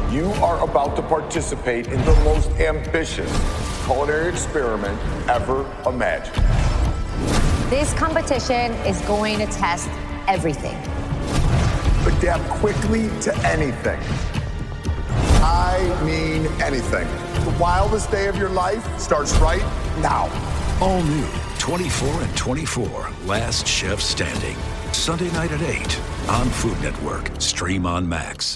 You are about to participate in the most ambitious culinary experiment ever imagined. This competition is going to test everything. Adapt quickly to anything. I mean anything. The wildest day of your life starts right now. All new 24 and 24, Last Chef Standing. Sunday night at 8 on Food Network. Stream on Max.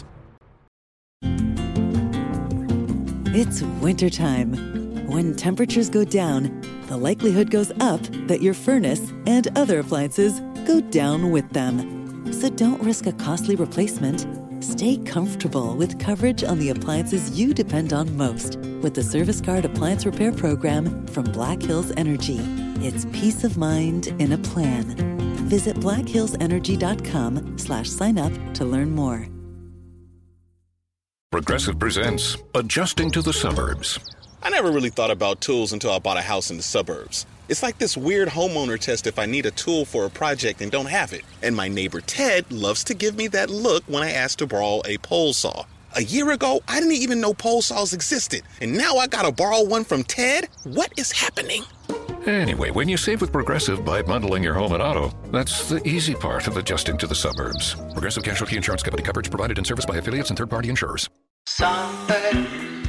It's wintertime. When temperatures go down, the likelihood goes up that your furnace and other appliances go down with them. So don't risk a costly replacement. Stay comfortable with coverage on the appliances you depend on most with the Service Guard Appliance Repair Program from Black Hills Energy. It's peace of mind in a plan. Visit blackhillsenergy.com/sign up to learn more. Progressive presents Adjusting to the Suburbs. I never really thought about tools until I bought a house in the suburbs. It's like this weird homeowner test if I need a tool for a project and don't have it. And my neighbor Ted loves to give me that look when I ask to borrow a pole saw. A year ago, I didn't even know pole saws existed. And now I gotta borrow one from Ted? What is happening? Anyway, when you save with Progressive by bundling your home and auto, that's the easy part of adjusting to the suburbs. Progressive Casualty Insurance Company coverage provided in service by affiliates and third-party insurers. Something.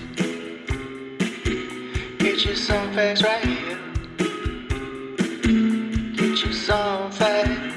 Get you some facts right here. Get you some facts.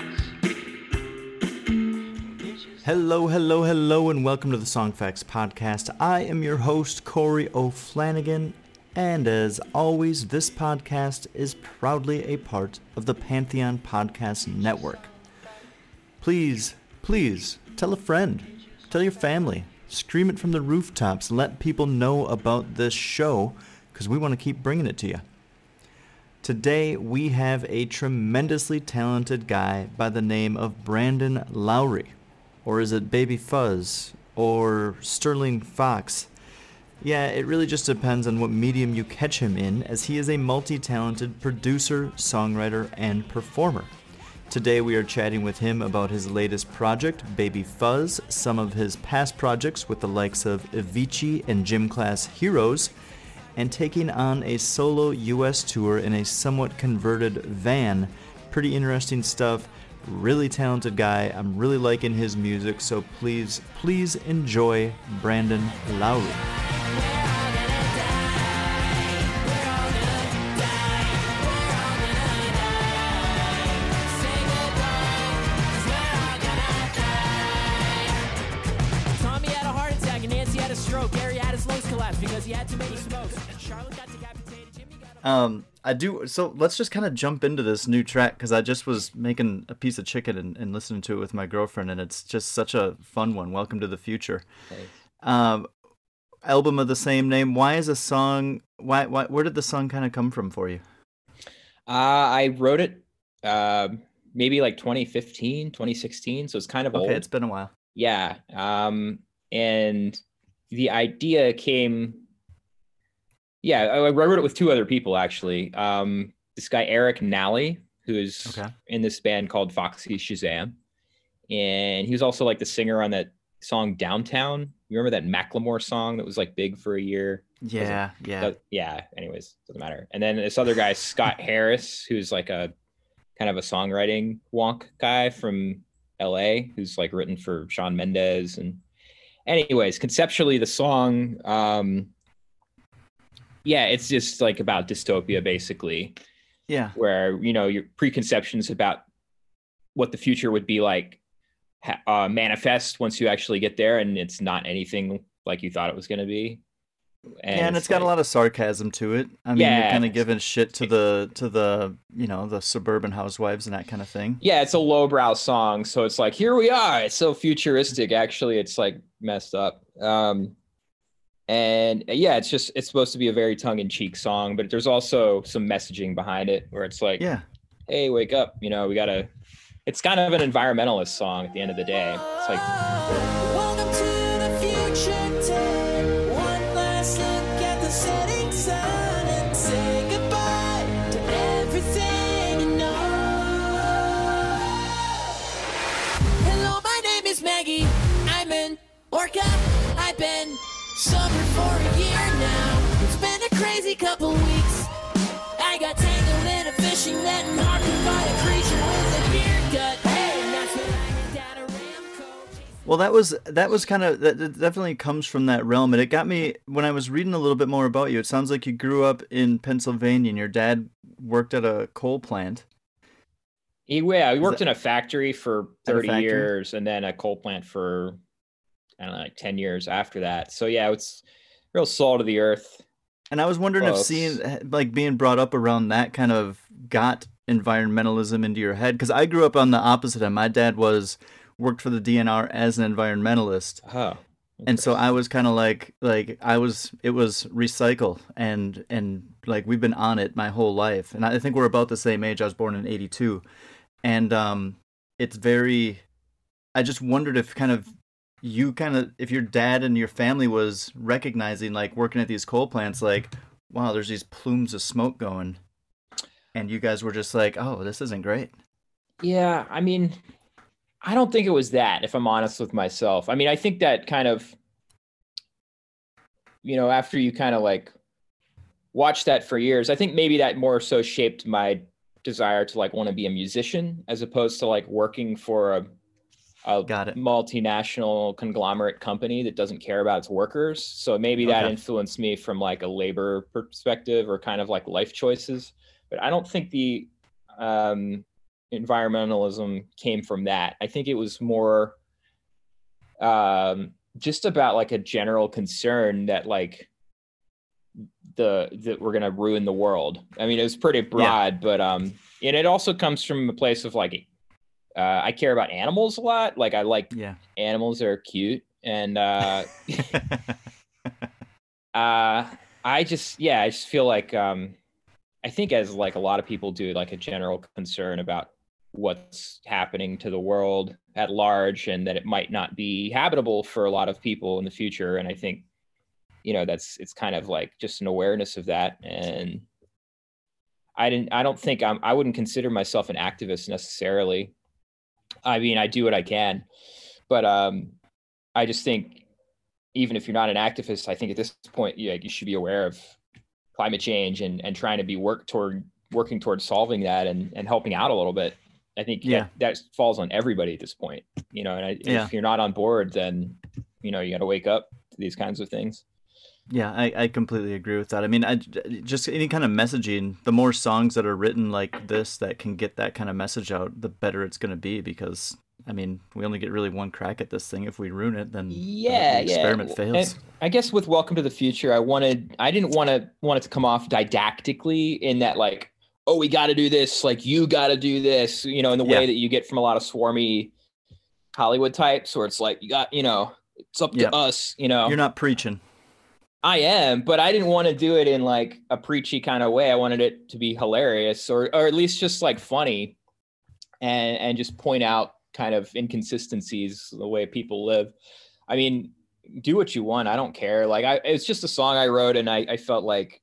Hello, and welcome to the Song Facts Podcast. I am your host, Corey O'Flanagan, and as always, this podcast is proudly a part of the Pantheon Podcast Network. Please, tell a friend, tell your family, scream it from the rooftops, let people know about this show, because we want to keep bringing it to you. Today, we have a tremendously talented guy by the name of Brandon Lowry. Or is it Baby Fuzz? Or Sterling Fox? Yeah, it really just depends on what medium you catch him in, as he is a multi-talented producer, songwriter, and performer. Today we are chatting with him about his latest project, Baby Fuzz, some of his past projects with the likes of Avicii and Gym Class Heroes, and taking on a solo US tour in a somewhat converted van. Pretty interesting stuff. Really talented guy. I'm really liking his music, so please enjoy Brandon Lowry. Tommy had a heart attack and Nancy had a stroke. Gary had his lungs collapse because he had too many smokes. Charlotte got decapitated. Jimmy got... So let's just kind of jump into this new track, because I just was making a piece of chicken and listening to it with my girlfriend, and it's just such a fun one. Welcome to the Future. Album of the same name. Why is a song? Where did the song kind of come from for you? I wrote it maybe like 2015, 2016, so it's kind of old. Okay, it's been a while. Yeah, and the idea came. Yeah, I wrote it with two other people, actually. This guy, Eric Nally, who's in this band called Foxy Shazam. And he was also like the singer on that song Downtown. You remember that Macklemore song that was like big for a year? Yeah. Anyways, doesn't matter. And then this other guy, Scott Harris, who's like a kind of a songwriting wonk guy from LA, who's like written for Shawn Mendes. And anyways, conceptually, the song... it's just like about dystopia, basically. Yeah. Where, your preconceptions about what the future would be like manifest once you actually get there, and it's not anything like you thought it was going to be. And it's got a lot of sarcasm to it. I mean, you're kind of giving shit to the the suburban housewives and that kind of thing. Yeah, it's a lowbrow song, so it's like, here we are. It's so futuristic. Actually, it's like messed up. And it's supposed to be a very tongue-in-cheek song, but there's also some messaging behind it where it's like, hey, wake up. It's kind of an environmentalist song at the end of the day. It's like, Welcome to the future, Ted. One last look at the setting sun and say goodbye to everything you know. Hello, my name is Maggie. I'm in Orca. I've been Summer for a year now. It's been a crazy couple weeks. I got tangled in a fishing net and harpooned by a creature with a beard gut. Hey, and that's when I hit down a Ramco. Well, that was kind of, that definitely comes from that realm, and it got me when I was reading a little bit more about you. It sounds like you grew up in Pennsylvania, and your dad worked at a coal plant. He worked in a factory for 30 years, and then a coal plant for, I don't know, like 10 years after that. So yeah, it's real salt of the earth. And I was wondering if seeing, like, being brought up around that kind of got environmentalism into your head, because I grew up on the opposite end. My dad worked for the DNR as an environmentalist. Oh. And so I was kind of it was recycle and like we've been on it my whole life. And I think we're about the same age. I was born in 82. And it's very, I just wondered if if your dad and your family was recognizing, like, working at these coal plants, like, wow, there's these plumes of smoke going. And you guys were just like, oh, this isn't great. Yeah, I mean, I don't think it was that, if I'm honest with myself. I mean, I think that kind of, after you kind of like watch that for years, I think maybe that more so shaped my desire to like want to be a musician as opposed to like working for a multinational conglomerate company that doesn't care about its workers. So maybe that influenced me from like a labor perspective or kind of like life choices. But I don't think the environmentalism came from that. I think it was more just about like a general concern that like that we're gonna ruin the world. I mean, it was pretty broad, but and it also comes from a place of like I care about animals a lot. Like I like animals are cute, and I just feel like I think as like a lot of people do, like a general concern about what's happening to the world at large and that it might not be habitable for a lot of people in the future. And I think, it's kind of like just an awareness of that. And I wouldn't consider myself an activist necessarily. I mean, I do what I can, but I just think even if you're not an activist, I think at this point, you should be aware of climate change and trying to be working towards solving that and helping out a little bit. I think that falls on everybody at this point, if you're not on board, then, you got to wake up to these kinds of things. Yeah, I completely agree with that. I mean, just any kind of messaging, the more songs that are written like this that can get that kind of message out, the better it's going to be, because, I mean, we only get really one crack at this thing. If we ruin it, then the experiment fails. And I guess with Welcome to the Future, I didn't want it to come off didactically in that, like, oh, we got to do this, like, you got to do this, in the way that you get from a lot of swarmy Hollywood types, where it's like, you got, it's up to us, You're not preaching. I am, but I didn't want to do it in like a preachy kind of way. I wanted it to be hilarious or at least just like funny and just point out kind of inconsistencies, the way people live. I mean, do what you want. I don't care. Like it's just a song I wrote, and I felt like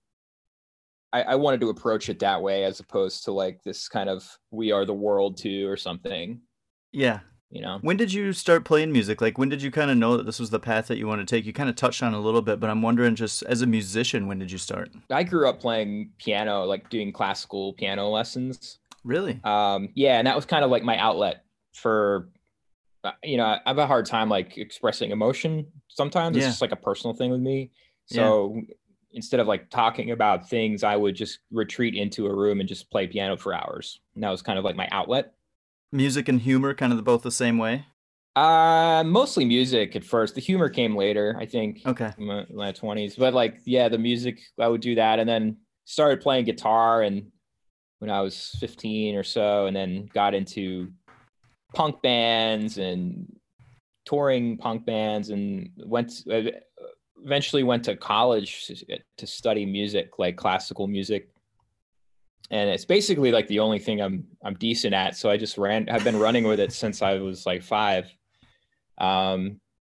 I wanted to approach it that way as opposed to like this kind of We Are the World too or something. Yeah. When did you start playing music? Like, when did you kind of know that this was the path that you want to take? You kind of touched on it a little bit, but I'm wondering, just as a musician, when did you start? I grew up playing piano, like doing classical piano lessons. Really? Yeah. And that was kind of like my outlet for, I have a hard time like expressing emotion sometimes. It's just like a personal thing with me. So instead of like talking about things, I would just retreat into a room and just play piano for hours. And that was kind of like my outlet. Music and humor, kind of both the same way? Mostly music at first. The humor came later, I think. Okay. In my 20s. But like, the music, I would do that. And then started playing guitar and when I was 15 or so, and then got into punk bands and touring punk bands, and eventually went to college to study music, like classical music. And it's basically like the only thing I'm decent at. So I just I've been running with it since I was like 5. And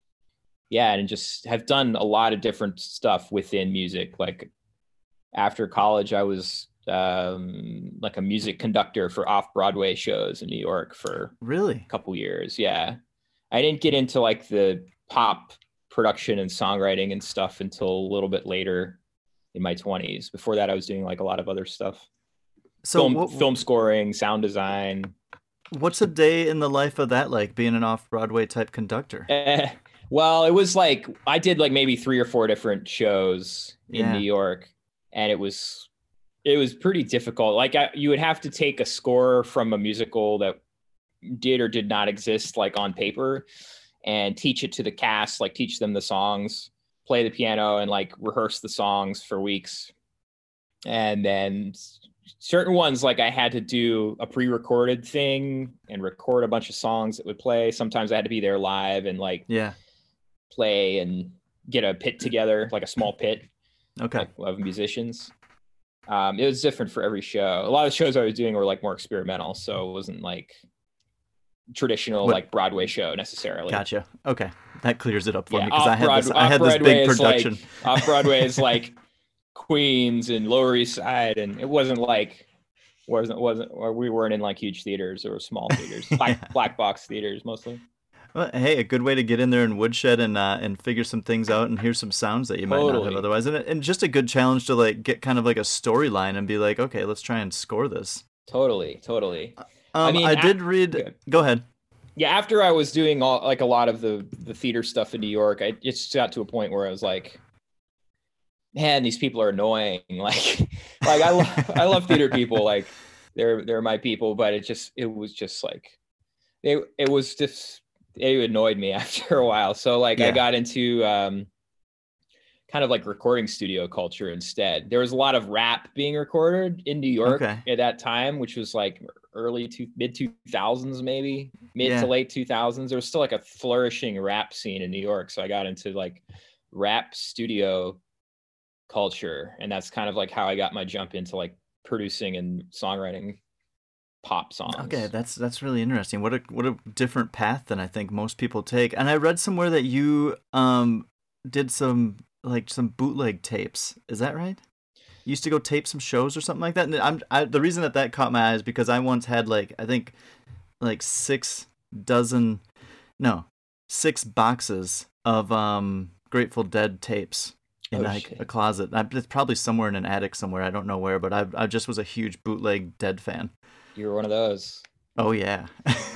just have done a lot of different stuff within music. Like after college, I was like a music conductor for off-Broadway shows in New York for a couple years. Yeah. I didn't get into like the pop production and songwriting and stuff until a little bit later in my 20s. Before that, I was doing like a lot of other stuff. So film scoring, sound design. What's a day in the life of that like, being an off-Broadway type conductor? Well, it was like I did like maybe 3 or 4 different shows in New York, and it was pretty difficult. Like you would have to take a score from a musical that did or did not exist, like on paper, and teach it to the cast, like teach them the songs, play the piano, and like rehearse the songs for weeks. And then certain ones, like I had to do a pre-recorded thing and record a bunch of songs that would play. Sometimes I had to be there live and like play and get a pit together, like a small pit of musicians. It was different for every show. A lot of the shows I was doing were like more experimental, so it wasn't like traditional like Broadway show necessarily. Gotcha. Okay, that clears it up for me, because I had this big production. Like, off-Broadway is like Queens and Lower East Side, and it wasn't or we weren't in like huge theaters or small theaters, black box theaters mostly. Well, hey, a good way to get in there in woodshed and figure some things out and hear some sounds that you might not have otherwise, and just a good challenge to like get kind of like a storyline and be like, okay, let's try and score this. Totally. I mean, I did read. Go ahead. Yeah, after I was doing a lot of the theater stuff in New York, I just got to a point where I was like, man, these people are annoying. Like I love theater people. Like they're my people, but it annoyed me after a while. So like I got into kind of like recording studio culture instead. There was a lot of rap being recorded in New York at that time, which was like mid 2000s, maybe mid to late 2000s. There was still like a flourishing rap scene in New York. So I got into like rap studio culture, and that's kind of like how I got my jump into like producing and songwriting pop songs. Okay, that's really interesting. What a different path than I think most people take. And I read somewhere that you did some bootleg tapes. Is that right? You used to go tape some shows or something like that. And the reason that caught my eye is because I once had I think 6 boxes of Grateful Dead tapes in a closet. It's probably somewhere in an attic somewhere. I don't know where, but I just was a huge bootleg Dead fan. You were one of those. Oh yeah.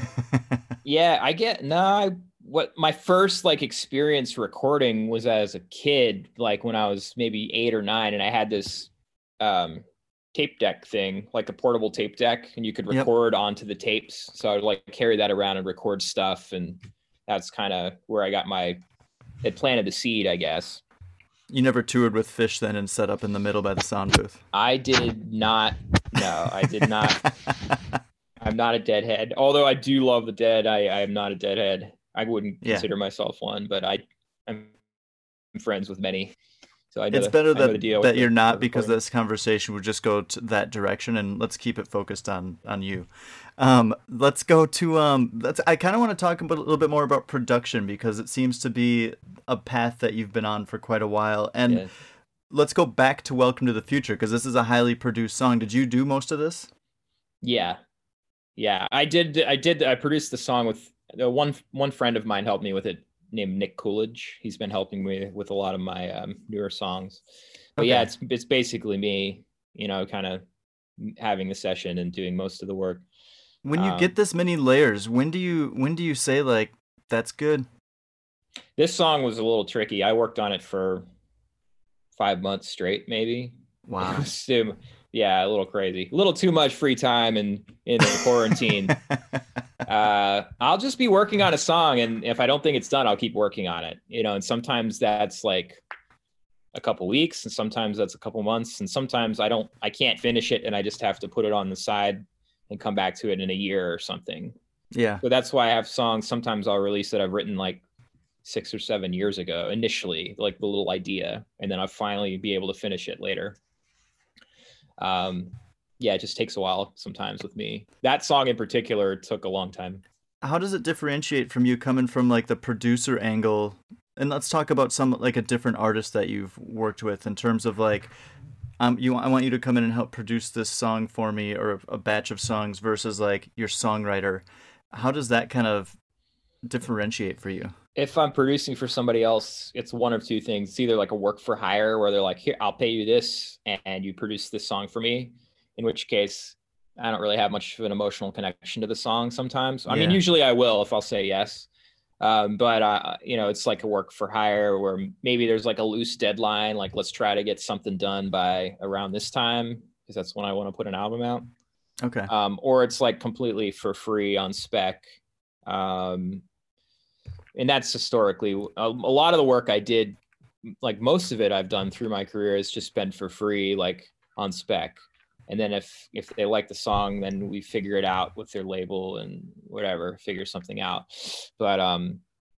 Yeah, what my first like experience recording was as a kid, like when I was maybe 8 or 9, and I had this tape deck thing, like a portable tape deck, and you could record onto the tapes. So I would like carry that around and record stuff, and that's kind of where I got it planted the seed, I guess. You never toured with Fish then and set up in the middle by the sound booth? I did not. No, I did not. I'm not a Deadhead. Although I do love the Dead, I am not a Deadhead. I wouldn't consider myself one, but I'm friends with many. So it's better that you're not, because this conversation would just go to that direction, and let's keep it focused on you. Let's go to I kind of want to talk a little bit more about production, because it seems to be a path that you've been on for quite a while. And let's go back to Welcome to the Future, because this is a highly produced song. Did you do most of this? Yeah, I did. I produced the song with one friend of mine helped me with it, named Nick Coolidge. He's been helping me with a lot of my newer songs. But yeah, it's basically me, kind of having the session and doing most of the work. When you get this many layers, when do you say like that's good? This song was a little tricky. I worked on it for 5 months straight, maybe. Wow. Yeah, a little crazy. A little too much free time in the quarantine. I'll just be working on a song, and if I don't think it's done, I'll keep working on it. And sometimes that's like a couple weeks, and sometimes that's a couple months, and sometimes I can't finish it, and I just have to put it on the side and come back to it in a year or something. Yeah. So that's why I have songs sometimes I'll release that I've written like 6 or 7 years ago initially, like the little idea, and then I'll finally be able to finish it later. It just takes a while sometimes with me. That song in particular took a long time. How does it differentiate from you coming from like the producer angle? And let's talk about some like a different artist that you've worked with in terms of like, I want you to come in and help produce this song for me, or a batch of songs, versus like your songwriter. How does that kind of differentiate for you? if I'm producing for somebody else, it's one of two things. It's either like a work for hire where they're like, here, I'll pay you this and you produce this song for me, in which case I don't really have much of an emotional connection to the song sometimes. I mean, usually I will if I'll say yes. But it's like a work for hire where maybe there's like a loose deadline, like let's try to get something done by around this time because that's when I want to put an album out. Okay. Or it's like completely for free on spec. And that's historically a lot of the work I did, like most of it I've done through my career has just been for free, like on spec. And then if they like the song, then we figure it out with their label and whatever, figure something out. But I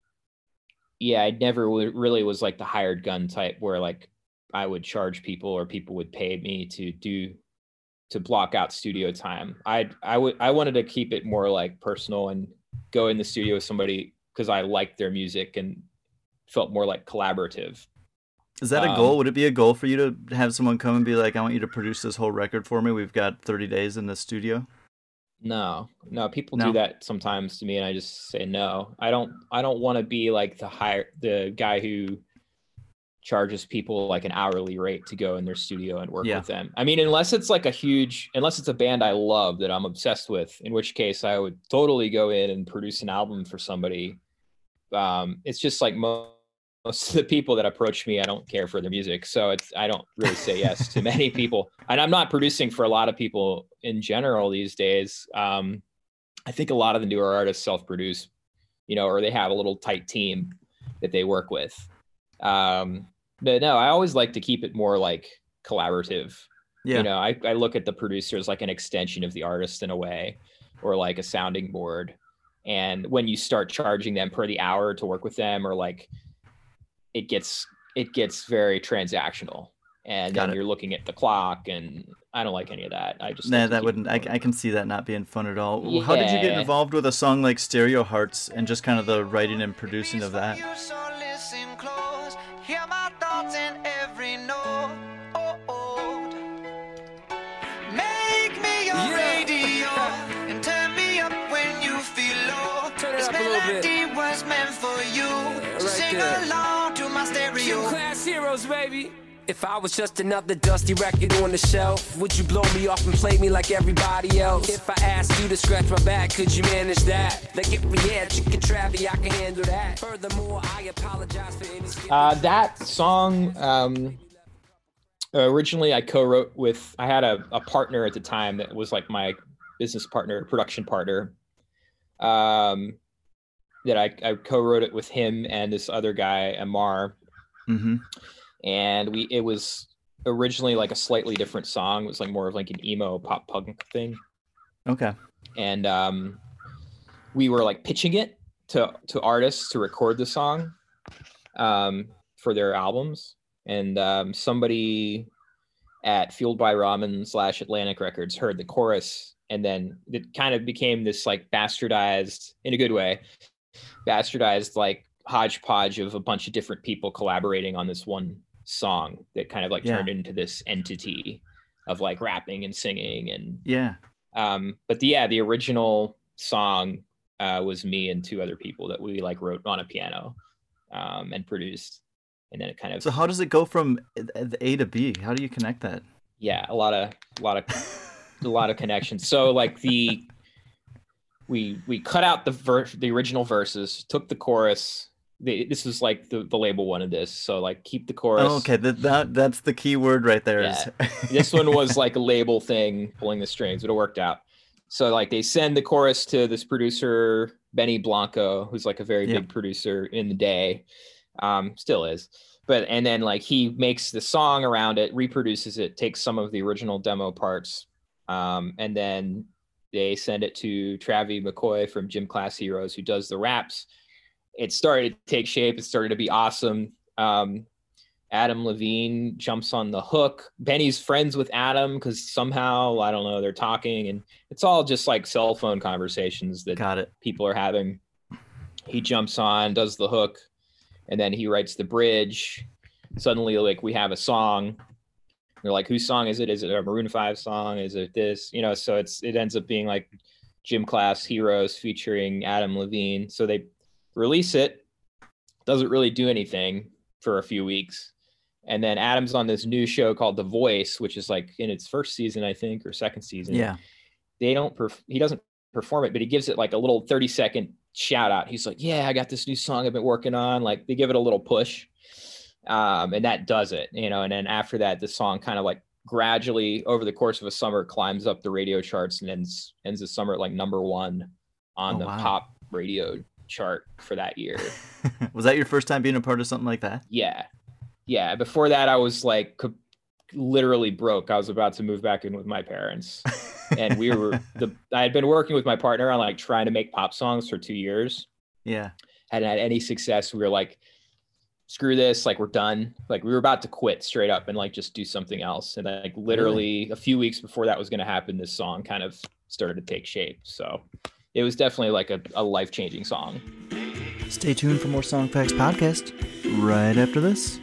never really was like the hired gun type where like I would charge people or people would pay me to block out studio time. I wanted to keep it more like personal and go in the studio with somebody because I liked their music and felt more like collaborative. Is that a goal? Would it be a goal for you to have someone come and be like, I want you to produce this whole record for me. We've got 30 days in the studio. No, people do that sometimes to me. And I just say, no, I don't want to be like the guy who charges people like an hourly rate to go in their studio and work with them. I mean, unless it's a band I love that I'm obsessed with, in which case I would totally go in and produce an album for somebody. It's just like most of the people that approach me, I don't care for their music. So I don't really say yes to many people. And I'm not producing for a lot of people in general these days. I think a lot of the newer artists self-produce, or they have a little tight team that they work with. But no, I always like to keep it more like collaborative. Yeah. I look at the producer as like an extension of the artist in a way, or like a sounding board. And when you start charging them per the hour to work with them, or like it gets very transactional, and then you're looking at the clock, and I don't like any of that. I just I can see that not being fun at all. Yeah. How did you get involved with a song like Stereo Hearts and just kind of the writing and producing of that? Hear my thoughts in every note. Make me your radio and turn me up when you feel low. This melody was meant for you. So sing along to my stereo. Class heroes, baby. If I was just another dusty record on the shelf, would you blow me off and play me like everybody else? If I asked you to scratch my back, could you manage that? Like if we had chicken Travie, I can handle that. Furthermore, I apologize for any... that song, originally I co-wrote with... I had a partner at the time that was like my business partner, production partner, that I co-wrote it with him and this other guy, Amar. Mm-hmm. And it was originally like a slightly different song. It was like more of like an emo pop punk thing. Okay. And we were like pitching it to artists to record the song for their albums. And somebody at Fueled by Ramen / Atlantic Records heard the chorus, and then it kind of became this like bastardized, in a good way, bastardized like hodgepodge of a bunch of different people collaborating on this one song that kind of like turned into this entity of like rapping and singing and but the original song was me and two other people that we like wrote on a piano and produced, and then it kind of... So how does it go from A to B? How do you connect that? A lot of connections. So like we cut out the original verses, took the chorus. This is like the label wanted this, so like keep the chorus. Oh, okay, that's the key word right there. Yeah. This one was like a label thing, pulling the strings, but it worked out. So like they send the chorus to this producer Benny Blanco, who's like a very big producer in the day, still is. And then like he makes the song around it, reproduces it, takes some of the original demo parts, and then they send it to Travie McCoy from Gym Class Heroes, who does the raps. It started to take shape. It started to be awesome. Adam Levine jumps on the hook. Benny's friends with Adam because somehow, I don't know, they're talking, and it's all just like cell phone conversations that people are having. He jumps on, does the hook, and then he writes the bridge. Suddenly, like, we have a song. They're like, whose song is it? Is it a Maroon 5 song? Is it this? So it ends up being like Gym Class Heroes featuring Adam Levine. So they release it, doesn't really do anything for a few weeks. And then Adam's on this new show called The Voice, which is like in its first season, I think, or second season. Yeah. He doesn't perform it, but he gives it like a little 30-second shout out. He's like, yeah, I got this new song I've been working on. Like they give it a little push. And that does it, you know, and then after that, the song kind of like gradually over the course of a summer climbs up the radio charts and ends the summer at like number 1 on the pop radio chart for that year. Was that your first time being a part of something like that? Yeah. Before that, I was like literally broke. I was about to move back in with my parents. And I had been working with my partner on like trying to make pop songs for 2 years. Yeah. Hadn't had any success. We were like, screw this. Like we're done. Like we were about to quit straight up and like just do something else. And like literally a few weeks before that was going to happen, this song kind of started to take shape. So it was definitely like a life-changing song. Stay tuned for more Song Facts podcast right after this.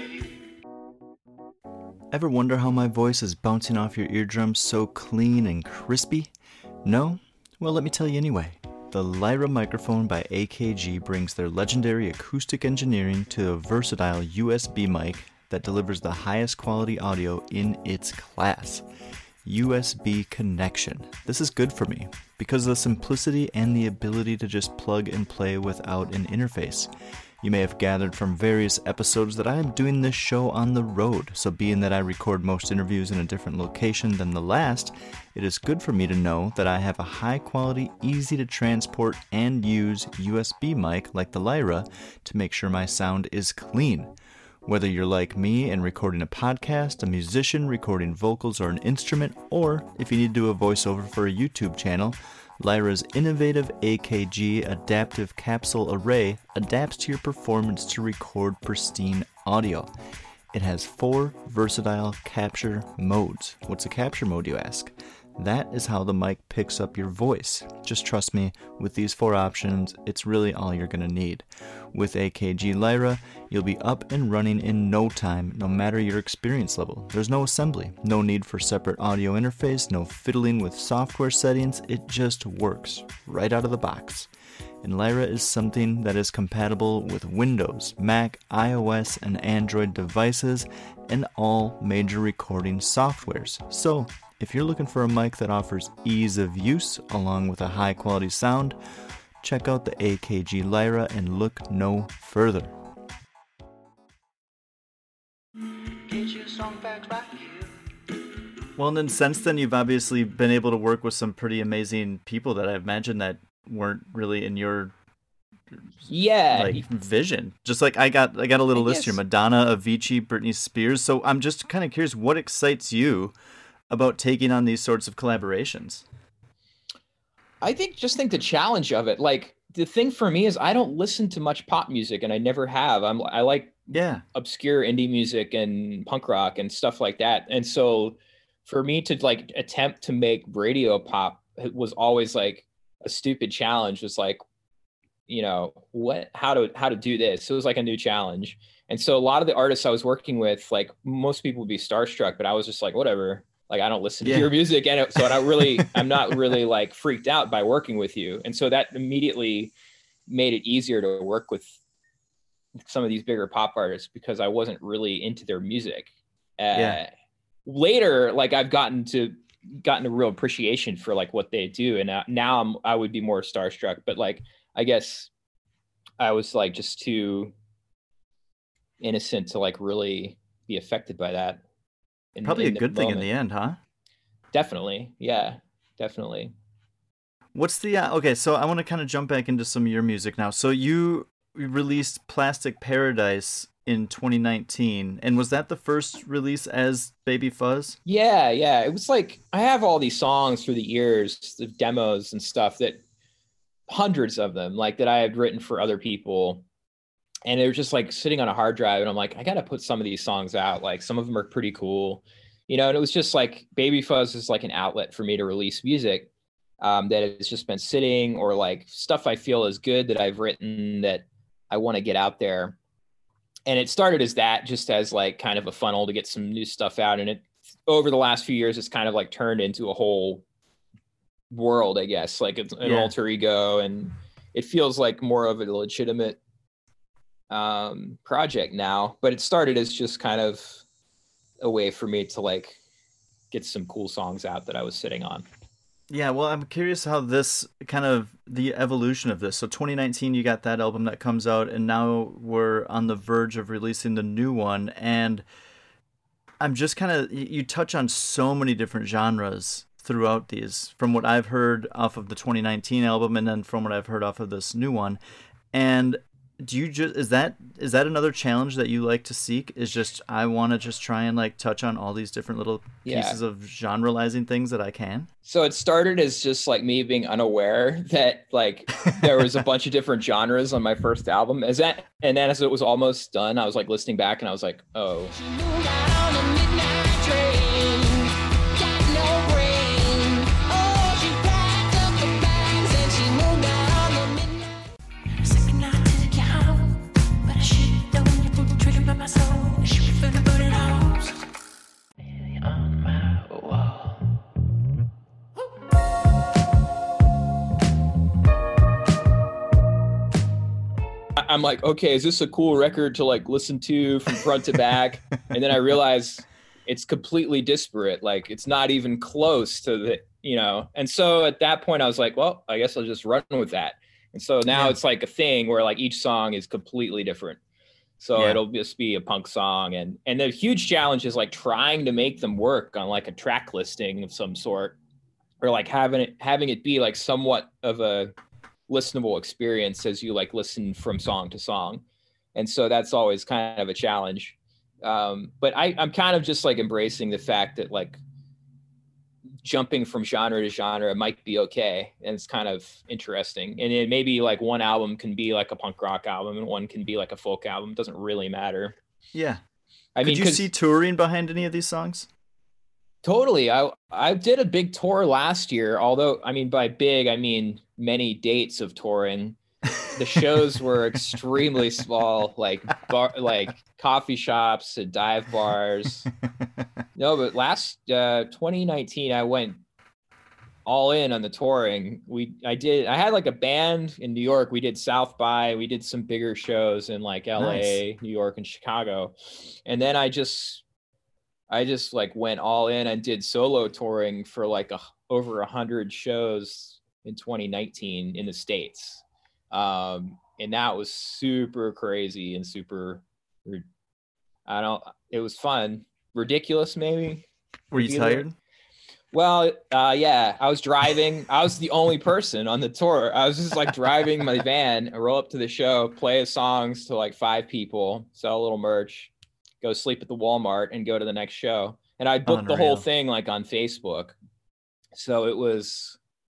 Ever wonder how my voice is bouncing off your eardrums so clean and crispy? No? Well, let me tell you anyway. The Lyra microphone by AKG brings their legendary acoustic engineering to a versatile USB mic that delivers the highest quality audio in its class. USB connection. This is good for me because of the simplicity and the ability to just plug and play without an interface. You may have gathered from various episodes that I am doing this show on the road, so being that I record most interviews in a different location than the last, it is good for me to know that I have a high quality, easy to transport and use USB mic like the Lyra to make sure my sound is clean. Whether you're like me and recording a podcast, a musician recording vocals or an instrument, or if you need to do a voiceover for a YouTube channel, Lyra's innovative AKG adaptive capsule array adapts to your performance to record pristine audio. It has 4 versatile capture modes. What's a capture mode, you ask? That is how the mic picks up your voice. Just trust me, with these 4 options, it's really all you're going to need. With AKG Lyra, you'll be up and running in no time, no matter your experience level. There's no assembly, no need for separate audio interface, no fiddling with software settings. It just works right out of the box. And Lyra is something that is compatible with Windows, Mac, iOS, and Android devices, and all major recording softwares. So, if you're looking for a mic that offers ease of use along with a high quality sound, check out the AKG Lyra and look no further. Well, and then since then, you've obviously been able to work with some pretty amazing people that I imagine that weren't really in your vision. Just like I got a little list here: Madonna, Avicii, Britney Spears. So I'm just kind of curious, what excites you about taking on these sorts of collaborations? I think the challenge of it. Like the thing for me is I don't listen to much pop music, and I never have. I like obscure indie music and punk rock and stuff like that. And so for me to like attempt to make radio pop, it was always like a stupid challenge. It's like, you know, how to do this. So it was like a new challenge. And so a lot of the artists I was working with, like most people would be starstruck, but I was just like, whatever. Like, I don't listen to your music. And so I'm not really like freaked out by working with you. And so that immediately made it easier to work with some of these bigger pop artists because I wasn't really into their music. Later, like I've gotten a real appreciation for like what they do. And now I would be more starstruck, but like, I guess I was like just too innocent to like really be affected by that. Probably a good thing in the end, huh? Definitely. Yeah, definitely. What's the, okay, so I want to kind of jump back into some of your music now. So you released Plastic Paradise in 2019, and was that the first release as Baby Fuzz? Yeah. It was like, I have all these songs through the years, the demos and stuff, that hundreds of them, like that I had written for other people. And they were just like sitting on a hard drive. And I'm like, I got to put some of these songs out. Like some of them are pretty cool, you know, and it was just like Baby Fuzz is like an outlet for me to release music that has just been sitting, or like stuff I feel is good that I've written that I want to get out there. And it started as that, just as like kind of a funnel to get some new stuff out. And it, over the last few years, it's kind of like turned into a whole world, I guess, like it's an alter ego, and it feels like more of a legitimate project now, but it started as just kind of a way for me to like get some cool songs out that I was sitting on. Yeah, well, I'm curious how this kind of the evolution of this. So 2019, you got that album that comes out, and now we're on the verge of releasing the new one. And I'm just kind of, you touch on so many different genres throughout these, from what I've heard off of the 2019 album, and then from what I've heard off of this new one. And do you just, is that another challenge that you like to seek? Is just, I want to just try and like touch on all these different little pieces of genrealizing things that I can? So it started as just like me being unaware that like there was a bunch of different genres on my first album. And then as it was almost done, I was like listening back and I was like, oh. I'm like, okay, is this a cool record to like listen to from front to back? And then I realized it's completely disparate. Like it's not even close to the, you know? And so at that point I was like, well, I guess I'll just run with that. And so now it's like a thing where like each song is completely different. So it'll just be a punk song. And the huge challenge is like trying to make them work on like a track listing of some sort, or like having it be like somewhat of a listenable experience as you like listen from song to song. And so that's always kind of a challenge. But I'm kind of just like embracing the fact that like jumping from genre to genre might be okay. And it's kind of interesting. And then maybe like one album can be like a punk rock album and one can be like a folk album. It doesn't really matter. Yeah. Could you see touring behind any of these songs? Totally. I did a big tour last year, although, I mean, by big, I mean many dates of touring. The shows were extremely small, like coffee shops and dive bars. No, but last 2019, I went all in on the touring. I had like a band in New York. We did South by, we did some bigger shows in like LA, New York, and Chicago. And then I just like went all in and did solo touring for like over 100 shows in 2019 in the States. And that was super crazy and super, it was fun. Ridiculous, maybe. Were you tired? Well, yeah, I was driving. I was the only person on the tour. I was just like driving my van, I roll up to the show, play songs to like 5 people, sell a little merch, go sleep at the Walmart, and go to the next show. And I booked the whole thing like on Facebook. So it was,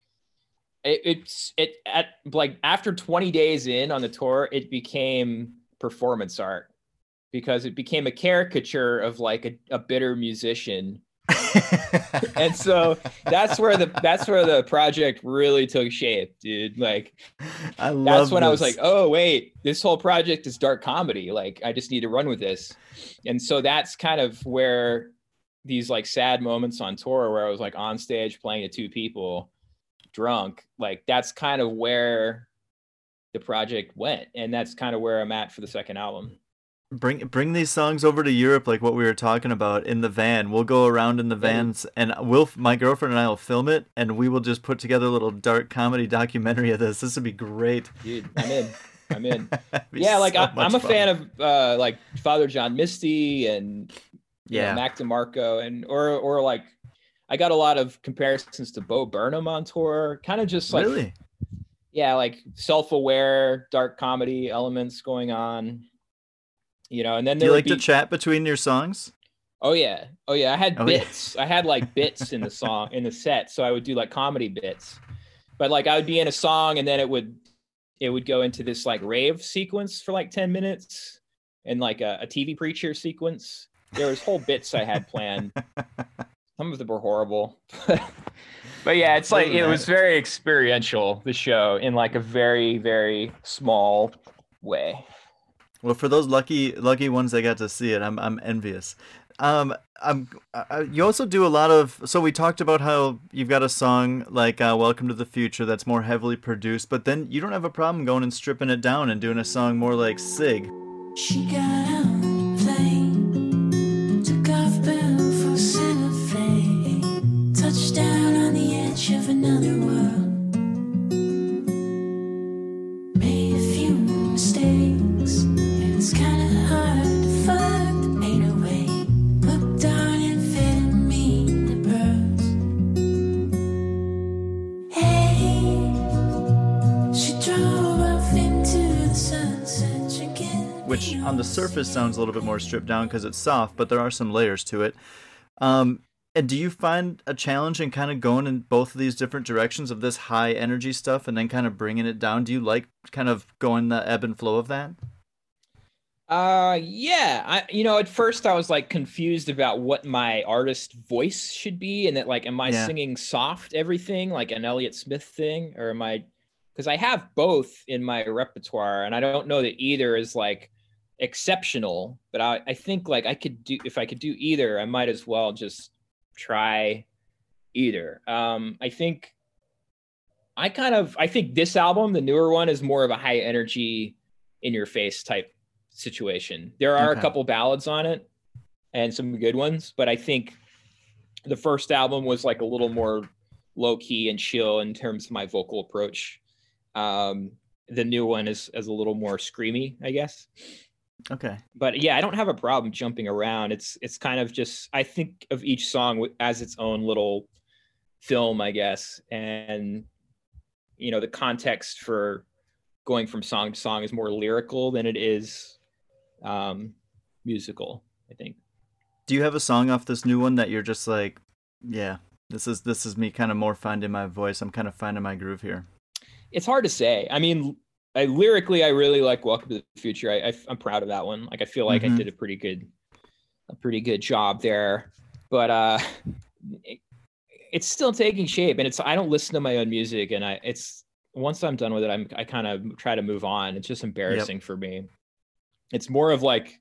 at like after 20 days in on the tour, it became performance art because it became a caricature of like a bitter musician. And so that's where the project really took shape, dude. Like I was like, oh wait, this whole project is dark comedy. Like I just need to run with this. And so that's kind of where these like sad moments on tour where I was like on stage playing to 2 people drunk, like that's kind of where the project went. And that's kind of where I'm at for the second album. Bring these songs over to Europe, like what we were talking about in the van. We'll go around in the vans, and my girlfriend and I will film it, and we will just put together a little dark comedy documentary of this. This would be great, dude. I'm in. Yeah, like I'm a fan of like Father John Misty and Mac DeMarco, and or like I got a lot of comparisons to Bo Burnham on tour. Kind of just like like self-aware dark comedy elements going on. You know, and then do you like to chat between your songs? Oh yeah. I had bits. I had like bits in the set, so I would do like comedy bits. But like I would be in a song, and then it would go into this like rave sequence for like 10 minutes, and like a TV preacher sequence. There was whole bits I had planned. Some of them were horrible, but yeah, it's like it was very experiential. The show in like a very, very small way. Well, for those lucky ones that got to see it, I'm envious. You also do a lot of, so we talked about how you've got a song like Welcome to the Future that's more heavily produced, but then you don't have a problem going and stripping it down and doing a song more like Sig. She got on a plane, took off bound for Santa Fe, touched down on the edge of another world. Made a few mistakes, and it's kinda hard to fuck the pain away. Hooked on amphetamine, the pearls. Hey, she drove off into the sunset, drinking. Which on the surface sounds a little bit more stripped down because it's soft, but there are some layers to it. And do you find a challenge in kind of going in both of these different directions of this high energy stuff and then kind of bringing it down? Do you like kind of going the ebb and flow of that? Yeah. At first I was like confused about what my artist voice should be, and that like, am I singing soft everything like an Elliott Smith thing, or am I? Because I have both in my repertoire, and I don't know that either is like exceptional. But I think like if I could do either, I might as well just try either. I think this album, the newer one, is more of a high energy, in your face type situation. There are a couple ballads on it and some good ones, but I think the first album was like a little more low key and chill in terms of my vocal approach. The new one is a little more screamy, I guess. Okay. But yeah, I don't have a problem jumping around. It's kind of just, I think of each song as its own little film, I guess. And, the context for going from song to song is more lyrical than it is musical, I think. Do you have a song off this new one that you're just like, yeah, this is me kind of more finding my voice. I'm kind of finding my groove here. It's hard to say. I mean, lyrically, I really like Welcome to the Future. I'm proud of that one. Like, I feel like I did a pretty good job there, but it's still taking shape, and I don't listen to my own music, and once I'm done with it, I kind of try to move on. It's just embarrassing for me. It's more of like,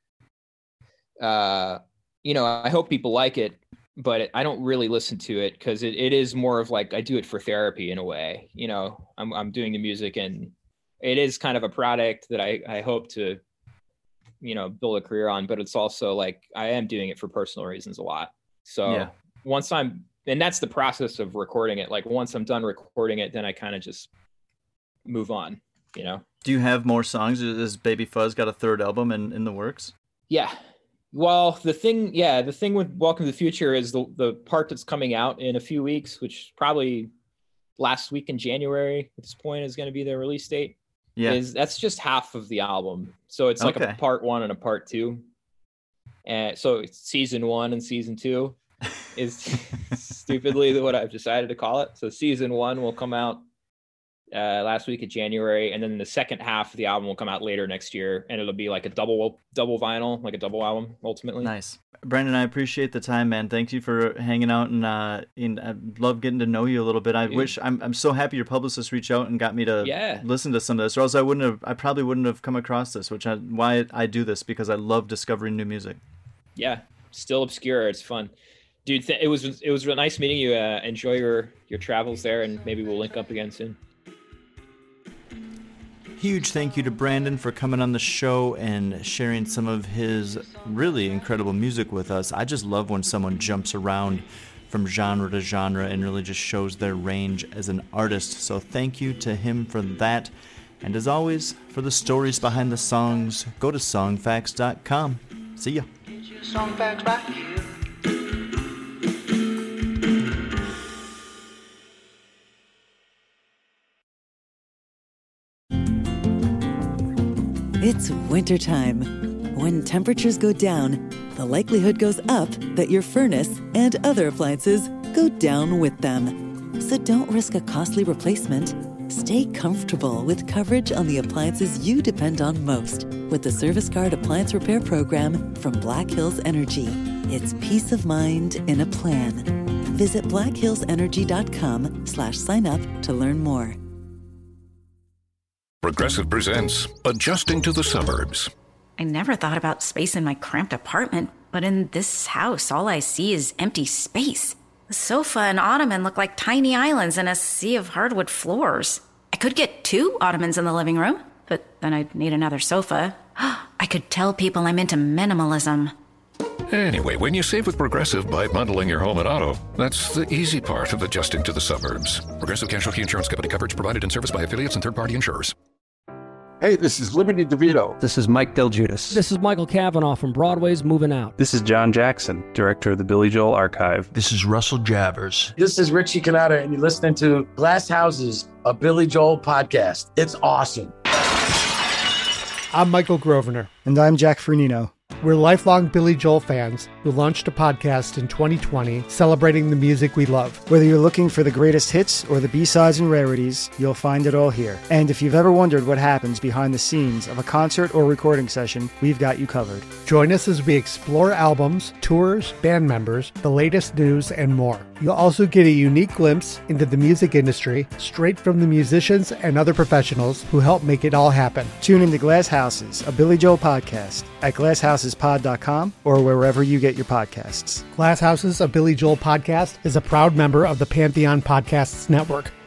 I hope people like it, but I don't really listen to it because it is more of like, I do it for therapy in a way. I'm doing the music, and it is kind of a product that I hope to, build a career on, but it's also like, I am doing it for personal reasons a lot. So and that's the process of recording it. Like, once I'm done recording it, then I kind of just move on, Do you have more songs? Has Baby Fuzz got a third album in the works? Yeah. Well, the thing with Welcome to the Future is the part that's coming out in a few weeks, which probably last week in January at this point is going to be the release date. Yeah. That's just half of the album. So it's like a part 1 and a part 2. And so it's season 1 and season 2 is stupidly what I've decided to call it. So season 1 will come out last week of January, and then the second half of the album will come out later next year, and it'll be like a double vinyl, like a double album ultimately. Nice. Brandon, I appreciate the time, man. Thank you for hanging out, and I love getting to know you a little bit. I'm so happy your publicist reached out and got me to listen to some of this, or else I probably wouldn't have come across this, why I do this, because I love discovering new music. Yeah, still obscure. It's fun. Dude, it was real nice meeting you. Enjoy your travels there, and maybe we'll link up again soon. Huge thank you to Brandon for coming on the show and sharing some of his really incredible music with us. I just love when someone jumps around from genre to genre and really just shows their range as an artist. So thank you to him for that. And as always, for the stories behind the songs, go to songfacts.com. See ya. Songfacts by you. It's wintertime. When temperatures go down, the likelihood goes up that your furnace and other appliances go down with them. So don't risk a costly replacement. Stay comfortable with coverage on the appliances you depend on most with the Service Guard Appliance Repair Program from Black Hills Energy. It's peace of mind in a plan. Visit blackhillsenergy.com/sign up to learn more. Progressive presents Adjusting to the Suburbs. I never thought about space in my cramped apartment, but in this house, all I see is empty space. The sofa and ottoman look like tiny islands in a sea of hardwood floors. I could get 2 ottomans in the living room, but then I'd need another sofa, I could tell people I'm into minimalism. Anyway, when you save with Progressive by bundling your home and auto, that's the easy part of adjusting to the suburbs. Progressive Casualty Insurance Company. Coverage provided in service by affiliates and third-party insurers. Hey, this is Liberty DeVito. This is Mike Del Giudice. This is Michael Cavanaugh from Broadway's Moving Out. This is John Jackson, director of the Billy Joel Archive. This is Russell Javers. This is Richie Cannata, and you're listening to Glass Houses, a Billy Joel podcast. It's awesome. I'm Michael Grosvenor. And I'm Jack Fernino. We're lifelong Billy Joel fans who launched a podcast in 2020 celebrating the music we love. Whether you're looking for the greatest hits or the B-sides and rarities, you'll find it all here. And if you've ever wondered what happens behind the scenes of a concert or recording session, we've got you covered. Join us as we explore albums, tours, band members, the latest news, and more. You'll also get a unique glimpse into the music industry straight from the musicians and other professionals who help make it all happen. Tune into Glass Houses, a Billy Joel podcast at glasshouses.pod.com or wherever you get your podcasts. Glass Houses, a Billy Joel podcast is a proud member of the Pantheon Podcasts Network.